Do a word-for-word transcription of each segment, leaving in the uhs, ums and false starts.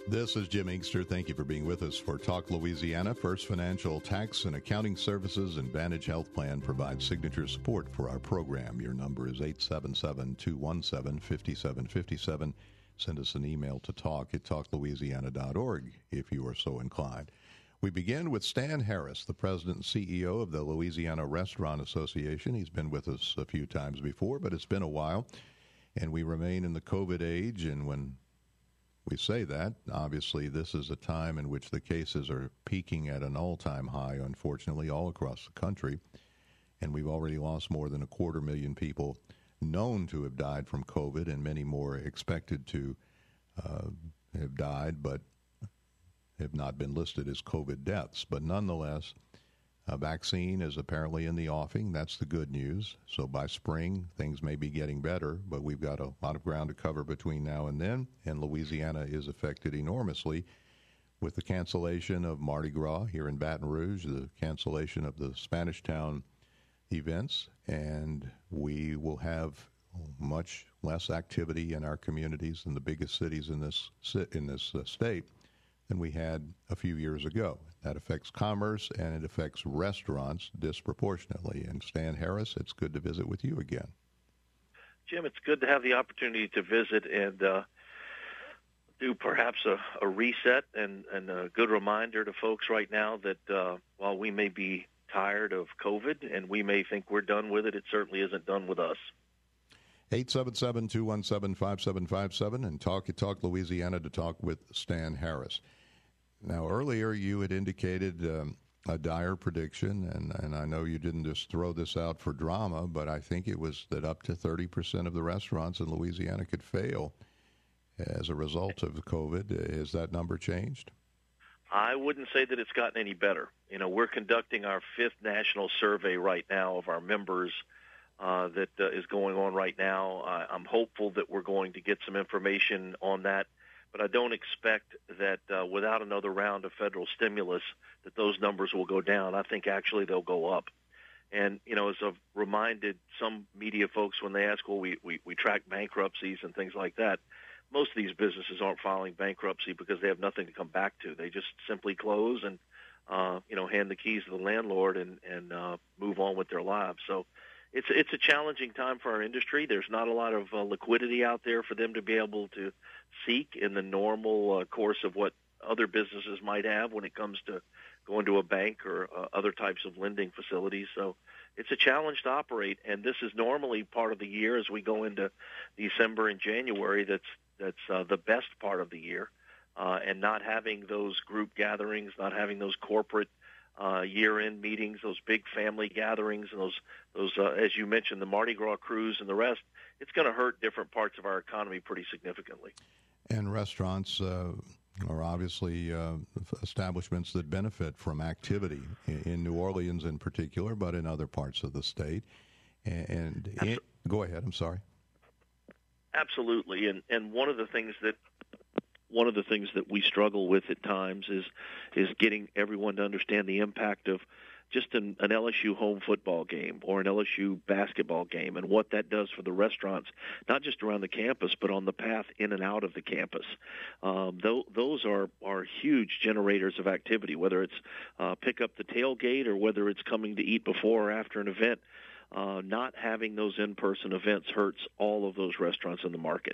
This is Jim Inkster. Thank you for being with us for Talk Louisiana. First Financial Tax and Accounting Services and Vantage Health Plan provides signature support for our program. Your number is eight seven seven, two one seven, five seven five seven. Send us an email to talk at talk louisiana dot org if you are so inclined. We begin with Stan Harris, the president and C E O of the Louisiana Restaurant Association. He's been with us a few times before, but it's been a while, and we remain in the COVID age, and when we say that, obviously, this is a time in which the cases are peaking at an all-time high, unfortunately, all across the country. And we've already lost more than a quarter million people known to have died from COVID, and many more expected to uh, have died, but have not been listed as COVID deaths. But nonetheless, a vaccine is apparently in the offing. That's the good news. So by spring, things may be getting better, but we've got a lot of ground to cover between now and then, and Louisiana is affected enormously with the cancellation of Mardi Gras here in Baton Rouge, the cancellation of the Spanish Town events, and we will have much less activity in our communities in the biggest cities in this in this uh, state than we had a few years ago. That affects commerce, and it affects restaurants disproportionately. And Stan Harris, it's good to visit with you again. Jim, it's good to have the opportunity to visit and uh, do perhaps a, a reset and, and a good reminder to folks right now that uh, while we may be tired of COVID and we may think we're done with it, it certainly isn't done with us. eight seven seven, two one seven, five seven five seven and Talk at Talk Louisiana to talk with Stan Harris. Now, earlier you had indicated um, a dire prediction, and, and I know you didn't just throw this out for drama, but I think it was that up to thirty percent of the restaurants in Louisiana could fail as a result of COVID. Has that number changed? I wouldn't say that it's gotten any better. You know, we're conducting our fifth national survey right now of our members uh, that uh, is going on right now. Uh, I'm hopeful that we're going to get some information on that. But I don't expect that uh, without another round of federal stimulus that those numbers will go down. I think actually they'll go up. And, you know, as I've reminded some media folks when they ask, well, we, we, we track bankruptcies and things like that, most of these businesses aren't filing bankruptcy because they have nothing to come back to. They just simply close and, uh, you know, hand the keys to the landlord and, and uh, move on with their lives. So it's it's a challenging time for our industry. There's not a lot of uh, liquidity out there for them to be able to seek in the normal uh, course of what other businesses might have when it comes to going to a bank or uh, other types of lending facilities. So it's a challenge to operate, and this is normally part of the year as we go into December and January. That's that's uh, the best part of the year, uh, and not having those group gatherings, not having those corporate Uh, year-end meetings, those big family gatherings, and those, those uh, as you mentioned, the Mardi Gras cruise and the rest, it's going to hurt different parts of our economy pretty significantly. And restaurants uh, are obviously uh, establishments that benefit from activity in, in New Orleans in particular, but in other parts of the state. And, and in, go ahead, I'm sorry. Absolutely, and and one of the things that One of the things that we struggle with at times is is getting everyone to understand the impact of just an, an L S U home football game or an L S U basketball game and what that does for the restaurants, not just around the campus, but on the path in and out of the campus. Um, th- those are, are huge generators of activity, whether it's uh, pick up the tailgate or whether it's coming to eat before or after an event. Uh, not having those in-person events hurts all of those restaurants in the market.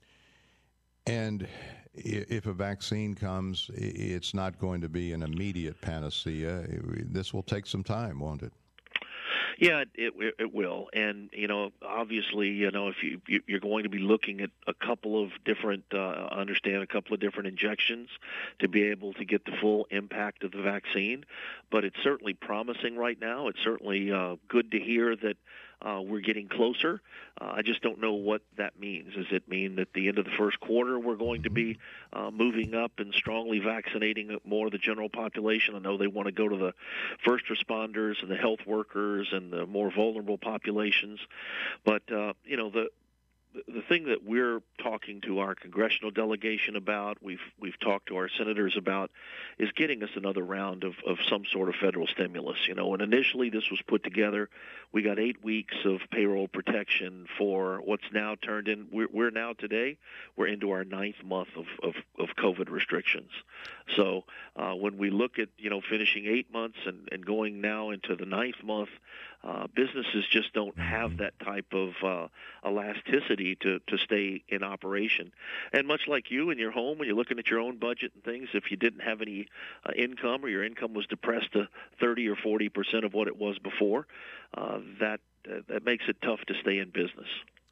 And if a vaccine comes, it's not going to be an immediate panacea. This will take some time, won't it? Yeah, it it will, and you know, obviously, you know, if you you're going to be looking at a couple of different, uh, understand a couple of different injections to be able to get the full impact of the vaccine. But it's certainly promising right now. It's certainly uh, good to hear that uh, we're getting closer. Uh, I just don't know what that means. Does it mean that at the end of the first quarter we're going to be uh, moving up and strongly vaccinating more of the general population? I know they want to go to the first responders and the health workers and the more vulnerable populations. But, uh, you know, the the thing that we're talking to our congressional delegation about, we've we've talked to our senators about, is getting us another round of, of some sort of federal stimulus. You know, and initially this was put together. We got eight weeks of payroll protection for what's now turned in. We're, we're now today, we're into our ninth month of, of, of COVID restrictions. So uh, when we look at, you know, finishing eight months and, and going now into the ninth month, uh, businesses just don't have that type of uh, elasticity to, to stay in operation. And much like you in your home, when you're looking at your own budget and things, if you didn't have any uh, income or your income was depressed to thirty or forty percent of what it was before, uh, that uh, that makes it tough to stay in business.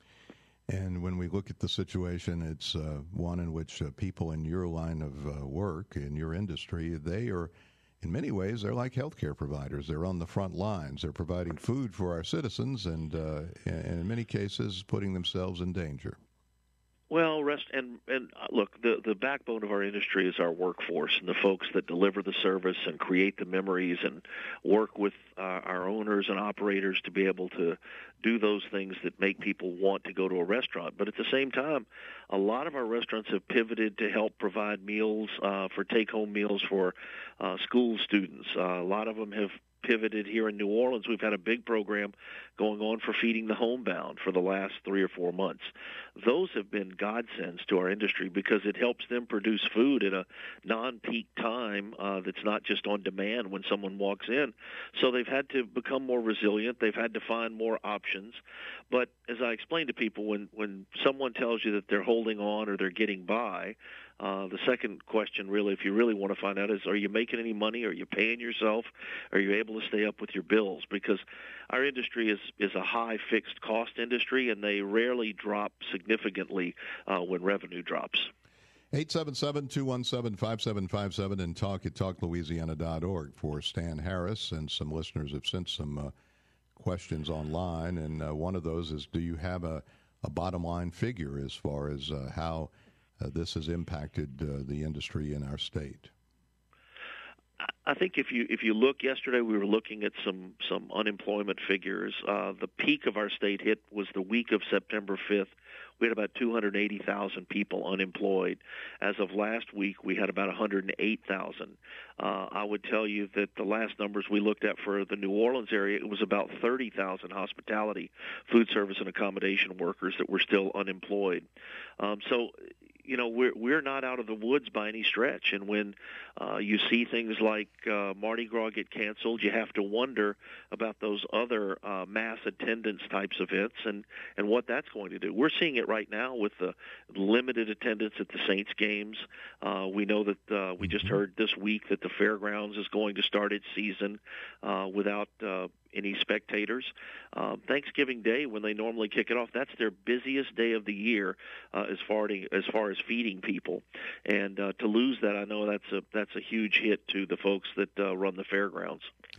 And when we look at the situation, it's uh, one in which uh, people in your line of uh, work, in your industry, they are, in many ways, they're like healthcare providers. They're on the front lines. They're providing food for our citizens and, uh, and in many cases, putting themselves in danger. Well, rest and and uh, look, the the backbone of our industry is our workforce and the folks that deliver the service and create the memories and work with uh, our owners and operators to be able to do those things that make people want to go to a restaurant. But at the same time, a lot of our restaurants have pivoted to help provide meals uh, for take-home meals for uh, school students. Uh, a lot of them have pivoted here in New Orleans. We've had a big program going on for feeding the homebound for the last three or four months. Those have been godsends to our industry because it helps them produce food at a non-peak time uh, that's not just on demand when someone walks in. So they've had to become more resilient. They've had to find more options. But as I explain to people, when, when someone tells you that they're holding on or they're getting by, Uh, the second question, really, if you really want to find out, is are you making any money? Are you paying yourself? Are you able to stay up with your bills? Because our industry is, is a high fixed cost industry, and they rarely drop significantly uh, when revenue drops. eight seven seven, two one seven, five seven five seven and talk at talk louisiana dot org for Stan Harris. And some listeners have sent some uh, questions online, and uh, one of those is, do you have a, a bottom line figure as far as uh, how Uh, this has impacted uh, the industry in our state? I think if you if you look yesterday, we were looking at some some unemployment figures. Uh, the peak of our state hit was the week of September fifth. We had about two hundred eighty thousand people unemployed. As of last week, we had about one hundred eight thousand. Uh, I would tell you that the last numbers we looked at for the New Orleans area, it was about thirty thousand hospitality, food service, and accommodation workers that were still unemployed. Um, so, you know, we're we're not out of the woods by any stretch. And when uh, you see things like uh, Mardi Gras get canceled, you have to wonder about those other uh, mass attendance types of events and, and what that's going to do. We're seeing it right now with the limited attendance at the Saints games. Uh, we know that uh, we just heard this week that the Fairgrounds is going to start its season uh, without uh, any spectators. Uh, Thanksgiving Day, when they normally kick it off, that's their busiest day of the year uh, as far to, as far as feeding people. And uh, to lose that, I know that's a that's a huge hit to the folks that uh, run the fairgrounds.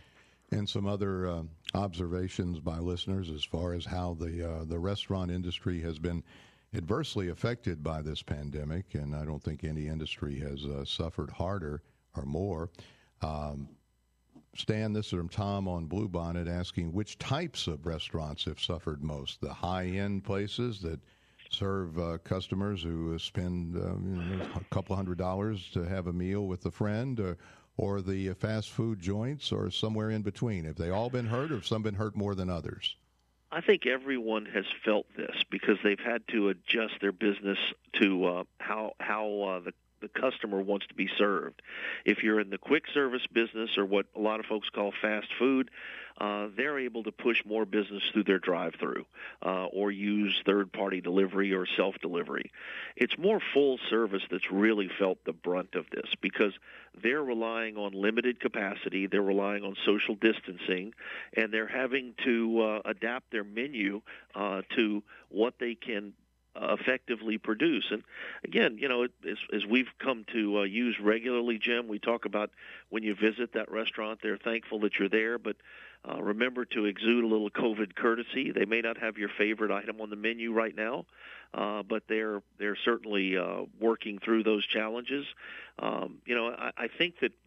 And some other uh, observations by listeners as far as how the uh, the restaurant industry has been adversely affected by this pandemic, and I don't think any industry has uh, suffered harder or more. Um, Stan, this is from Tom on Bluebonnet asking which types of restaurants have suffered most. The high-end places that serve uh, customers who spend um, you know, a couple hundred dollars to have a meal with a friend, or, or the fast food joints, or somewhere in between. Have they all been hurt, or have some been hurt more than others? I think everyone has felt this because they've had to adjust their business to uh, how how uh, the the customer wants to be served. If you're in the quick service business, or what a lot of folks call fast food, uh, they're able to push more business through their drive-through uh, or use third-party delivery or self-delivery. It's more full service that's really felt the brunt of this because they're relying on limited capacity, they're relying on social distancing, and they're having to uh, adapt their menu uh, to what they can Uh, effectively produce. And again, you know, as, as we've come to uh, use regularly, Jim, we talk about when you visit that restaurant, they're thankful that you're there, but uh, remember to exude a little COVID courtesy. They may not have your favorite item on the menu right now, uh, but they're they're certainly uh, working through those challenges. Um, you know, I, I think that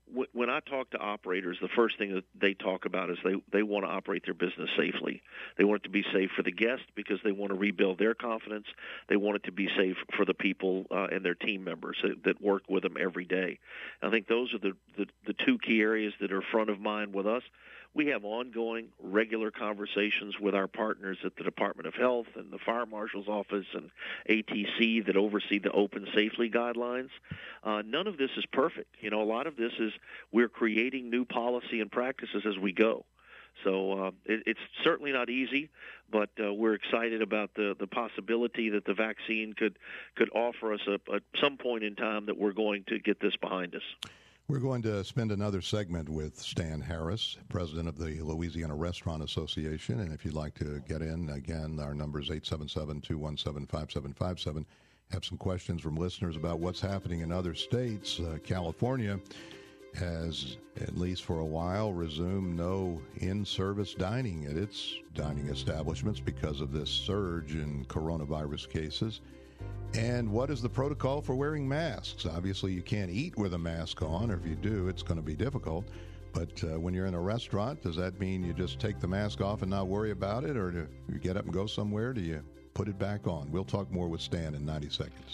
when I talk to operators, the first thing that they talk about is they, they want to operate their business safely. They want it to be safe for the guest because they want to rebuild their confidence. They want it to be safe for the people uh, and their team members that, that work with them every day. I think those are the, the, the two key areas that are front of mind with us. We have ongoing, regular conversations with our partners at the Department of Health and the Fire Marshal's Office and A T C that oversee the open safely guidelines. Uh, none of this is perfect. You know, a lot of this is we're creating new policy and practices as we go. So uh, it, it's certainly not easy, but uh, we're excited about the, the possibility that the vaccine could, could offer us a, at some point in time that we're going to get this behind us. We're going to spend another segment with Stan Harris, president of the Louisiana Restaurant Association. And if you'd like to get in, again, our number is eight seven seven, two one seven, five seven five seven. Have some questions from listeners about what's happening in other states. Uh, California has, at least for a while, resumed no in-service dining at its dining establishments because of this surge in coronavirus cases. And what is the protocol for wearing masks? Obviously, you can't eat with a mask on, or if you do, it's going to be difficult. But uh, when you're in a restaurant, does that mean you just take the mask off and not worry about it? Or do you get up and go somewhere? Do you put it back on? We'll talk more with Stan in ninety seconds.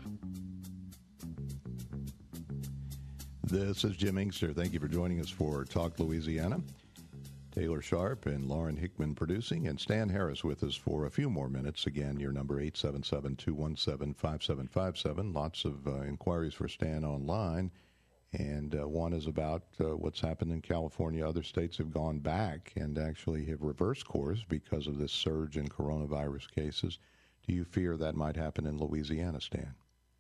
This is Jim Inkster. Thank you for joining us for Talk Louisiana. Taylor Sharp and Lauren Hickman producing, and Stan Harris with us for a few more minutes. Again, your number eight seven seven, two one seven, five seven five seven. Lots of uh, inquiries for Stan online, and uh, one is about uh, what's happened in California. Other states have gone back and actually have reversed course because of this surge in coronavirus cases. Do you fear that might happen in Louisiana, Stan?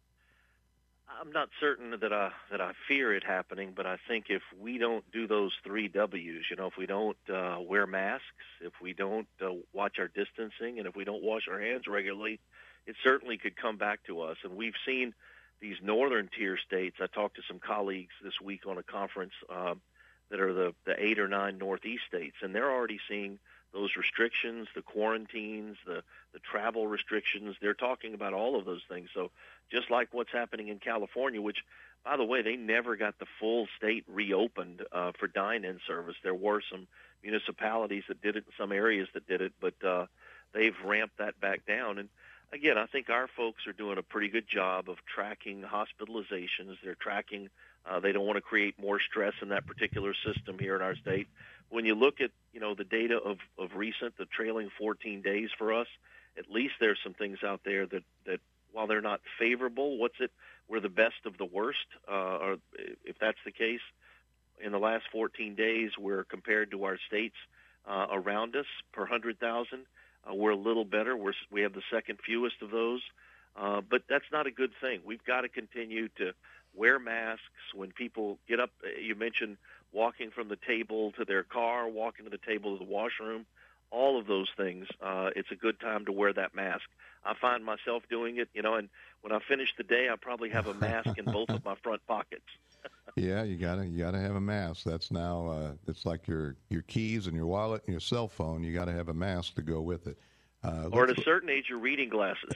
I'm not certain that I that I fear it happening, but I think if we don't do those three W's, you know, if we don't uh, wear masks, if we don't uh, watch our distancing, and if we don't wash our hands regularly, it certainly could come back to us. And we've seen these northern tier states. I talked to some colleagues this week on a conference uh, that are the, the eight or nine northeast states, and they're already seeing those restrictions, the quarantines, the, the travel restrictions. They're talking about all of those things. So just like what's happening in California, which, by the way, they never got the full state reopened uh, for dine-in service. There were some municipalities that did it, some areas that did it, but uh, they've ramped that back down. And again, I think our folks are doing a pretty good job of tracking hospitalizations. They're tracking, uh, they don't want to create more stress in that particular system here in our state. When you look at, you know, the data of, of recent, the trailing fourteen days for us, at least there's some things out there that, that while they're not favorable, what's it, we're the best of the worst, uh, or if that's the case, in the last fourteen days, we're compared to our states uh, around us per one hundred thousand. Uh, we're a little better. We're, we have the second fewest of those, uh, but that's not a good thing. We've got to continue to wear masks when people get up. You mentioned walking from the table to their car, walking to the table to the washroom, all of those things. Uh, it's a good time to wear that mask. I find myself doing it, you know, and when I finish the day, I probably have a mask in both of my front pockets. Yeah, you gotta you gotta have a mask. That's now uh, it's like your your keys and your wallet and your cell phone. You got to have a mask to go with it. Uh, or at a certain age, your reading glasses.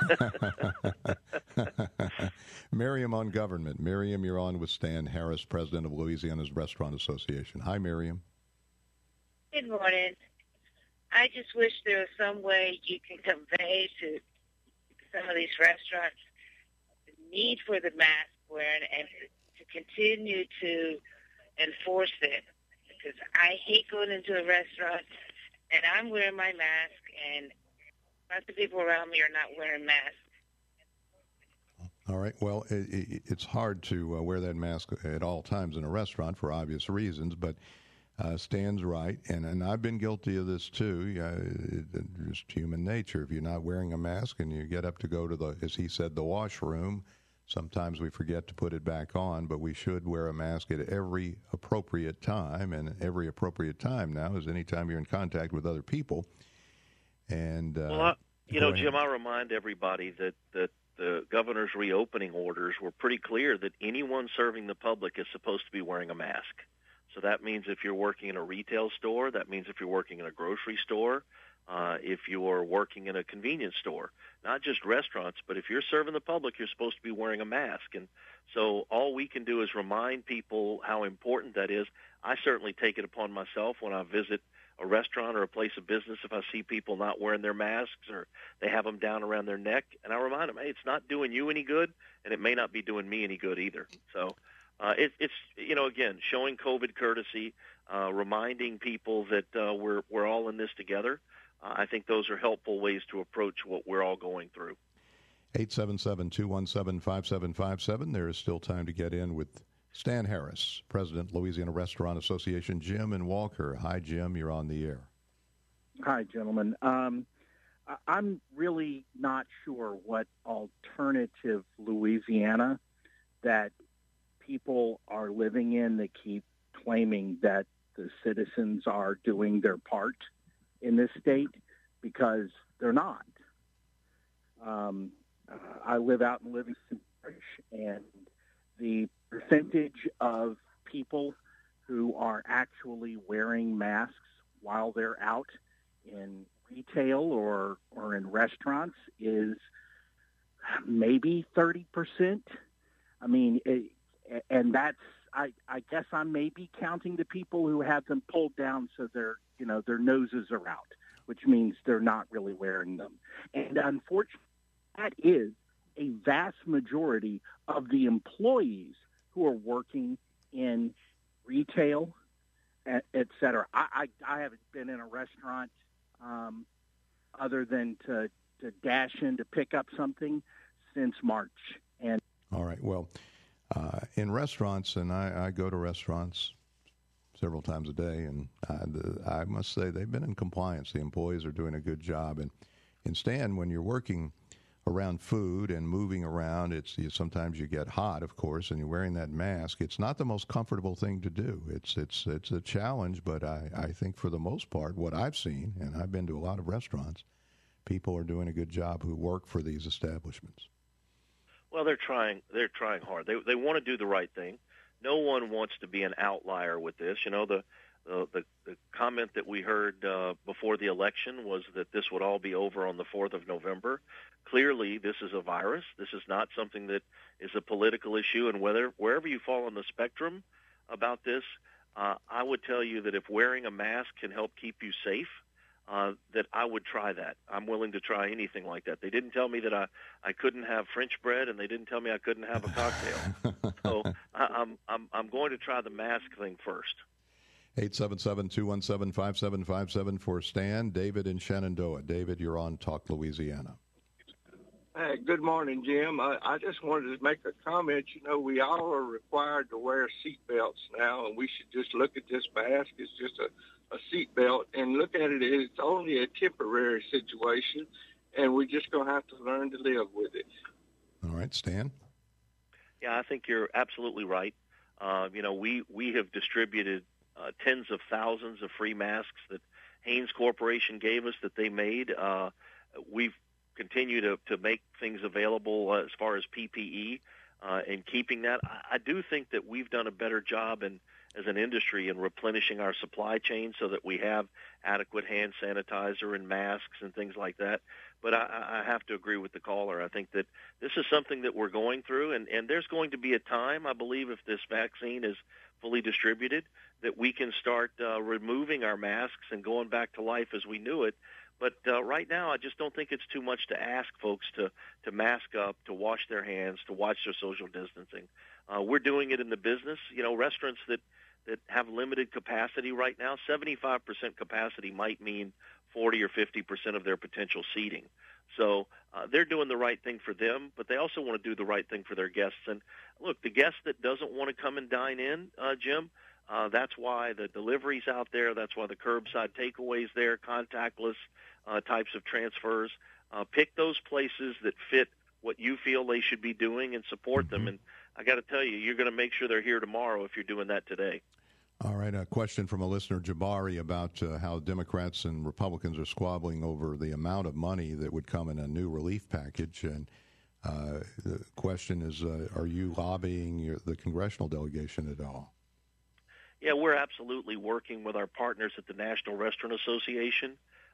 Miriam on government. Miriam, you're on with Stan Harris, president of Louisiana's Restaurant Association. Hi, Miriam. Good morning. I just wish there was some way you can convey to some of these restaurants the need for the mask wearing and to continue to enforce it. Because I hate going into a restaurant and I'm wearing my mask and lots of people around me are not wearing masks. All right. Well, it, it, it's hard to uh, wear that mask at all times in a restaurant for obvious reasons, but uh, Stan's right, and, and I've been guilty of this too. Uh, it, it, just human nature. If you're not wearing a mask and you get up to go to the, as he said, the washroom, sometimes we forget to put it back on, but we should wear a mask at every appropriate time, and every appropriate time now is any time you're in contact with other people. And uh, well, I, you know, ahead. Jim, I remind everybody that that the governor's reopening orders were pretty clear that anyone serving the public is supposed to be wearing a mask. So that means if you're working in a retail store, that means if you're working in a grocery store, Uh, if you're working in a convenience store, not just restaurants, but if you're serving the public, you're supposed to be wearing a mask. And so all we can do is remind people how important that is. I certainly take it upon myself when I visit a restaurant or a place of business if I see people not wearing their masks or they have them down around their neck. And I remind them, hey, it's not doing you any good, and it may not be doing me any good either. So uh, it, it's, you know, again, showing COVID courtesy, uh, reminding people that uh, we're we're all in this together. Uh, I think those are helpful ways to approach what we're all going through. eight seven seven, two one seven, five seven five seven. There is still time to get in with Stan Harris, President, Louisiana Restaurant Association. Jim in Walker. Hi, Jim. You're on the air. Hi, gentlemen. Um, I'm really not sure what alternative Louisiana that people are living in that keep claiming that the citizens are doing their part in this state, because they're not. Um, uh, I live out in Livingston Parish, and the percentage of people who are actually wearing masks while they're out in retail or, or in restaurants is maybe thirty percent. I mean, it, and that's, I, I guess I'm maybe counting the people who have them pulled down so their, you know, their noses are out, which means they're not really wearing them. And unfortunately, that is a vast majority of the employees who are working in retail, et cetera. I, I, I haven't been in a restaurant um, other than to, to dash in to pick up something since March. And all right. Well, uh, in restaurants, and I, I go to restaurants several times a day, and I, the, I must say they've been in compliance. The employees are doing a good job. And, and Stan, when you're working around food and moving around, it's you, sometimes you get hot, of course, and you're wearing that mask. It's not the most comfortable thing to do. It's it's it's a challenge, but I, I think for the most part, what I've seen, and I've been to a lot of restaurants, people are doing a good job who work for these establishments. Well, they're trying. They're trying hard. They they want to do the right thing. No one wants to be an outlier with this. You know, the the the, the comment that we heard uh, before the election was that this would all be over on the fourth of November. Clearly, this is a virus. This is not something that is a political issue. And whether wherever you fall on the spectrum about this, uh, I would tell you that if wearing a mask can help keep you safe, uh, that I would try that. I'm willing to try anything like that. They didn't tell me that I, I couldn't have French bread, and they didn't tell me I couldn't have a cocktail. So I, I'm, I'm, I'm going to try the mask thing first. eight seven seven, two one seven, five seven five seven for Stan. David in Shenandoah. David, you're on Talk Louisiana. Hey, good morning, Jim. I, I just wanted to make a comment. You know, we all are required to wear seat belts now, and we should just look at this mask as just a, a seat belt and look at it as it's only a temporary situation, and we're just going to have to learn to live with it. All right, Stan? Yeah, I think you're absolutely right. Uh, you know, we, we have distributed uh, tens of thousands of free masks that Hanes Corporation gave us that they made. Uh, we've continue to, to make things available uh, as far as P P E uh, and keeping that. I, I do think that we've done a better job in, as an industry in replenishing our supply chain so that we have adequate hand sanitizer and masks and things like that. But I, I have to agree with the caller. I think that this is something that we're going through, and, and there's going to be a time, I believe, if this vaccine is fully distributed, that we can start uh, removing our masks and going back to life as we knew it. But uh, right now, I just don't think it's too much to ask folks to, to mask up, to wash their hands, to watch their social distancing. Uh, we're doing it in the business. You know, restaurants that, that have limited capacity right now, seventy-five percent capacity might mean forty or fifty percent of their potential seating. So uh, they're doing the right thing for them, but they also want to do the right thing for their guests. And look, the guest that doesn't want to come and dine in, uh, Jim, Uh, that's why the delivery's out there. That's why the curbside takeaways there, contactless uh, types of transfers. Uh, pick those places that fit what you feel they should be doing and support them. And I got to tell you, you're going to make sure they're here tomorrow if you're doing that today. All right, a question from a listener, Jabari, about uh, how Democrats and Republicans are squabbling over the amount of money that would come in a new relief package. And uh, the question is, uh, are you lobbying your, the congressional delegation at all? Yeah, we're absolutely working with our partners at the National Restaurant Association.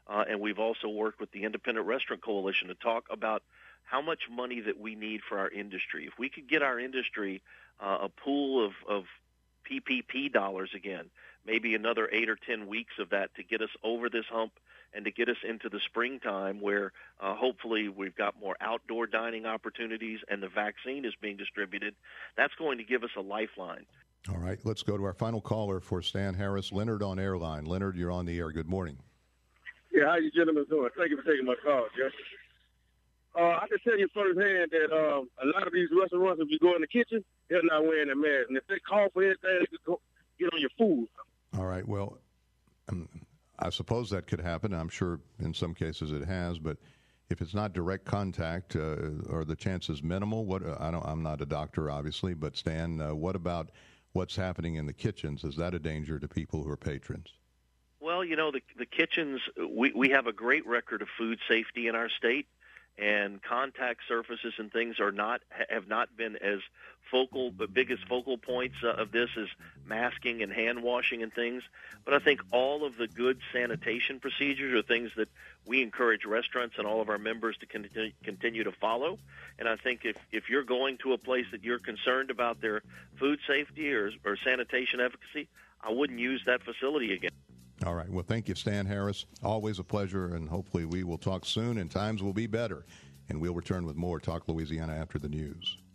uh, and we've also worked with the Independent Restaurant Coalition to talk about how much money that we need for our industry. If we could get our industry uh, a pool of, of P P P dollars again, maybe another eight or ten weeks of that to get us over this hump and to get us into the springtime where uh, hopefully we've got more outdoor dining opportunities and the vaccine is being distributed, that's going to give us a lifeline. All right, let's go to our final caller for Stan Harris, Leonard on Airline. Leonard, you're on the air. Good morning. Yeah, how you gentlemen doing? Thank you for taking my call, Jeff. Uh, I can tell you firsthand that um, a lot of these restaurants, if you go in the kitchen, they're not wearing a mask. And if they call for anything, they could go get on your food. All right, well, um, I suppose that could happen. I'm sure in some cases it has, but if it's not direct contact, uh, are the chances minimal? What uh, I don't, I'm not a doctor, obviously, but Stan, uh, what about what's happening in the kitchens? Is that a danger to people who are patrons? Well, you know, the, the kitchens, we, we have a great record of food safety in our state, and contact surfaces and things are not have not been as focal, the biggest focal points uh, of this is masking and hand washing and things. But I think all of the good sanitation procedures are things that we encourage restaurants and all of our members to continue, continue to follow. And I think if, if you're going to a place that you're concerned about their food safety or, or sanitation efficacy, I wouldn't use that facility again. All right. Well, thank you, Stan Harris. Always a pleasure, and hopefully we will talk soon and times will be better. And we'll return with more Talk Louisiana after the news.